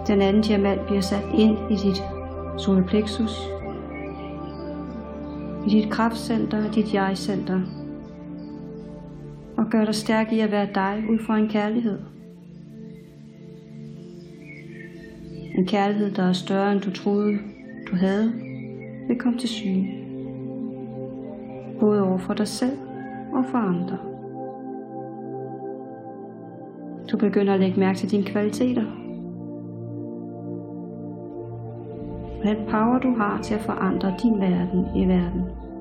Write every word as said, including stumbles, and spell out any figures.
Den anden diamant bliver sat ind i dit solarplexus, i dit kraftcenter, dit jeg-center, og gør dig stærk i at være dig ud fra en kærlighed. En kærlighed, der er større end du troede, du havde, vil komme til syne. Både over for dig selv og for andre. Du begynder at lægge mærke til dine kvaliteter. Den power, du har til at forandre din verden i verden.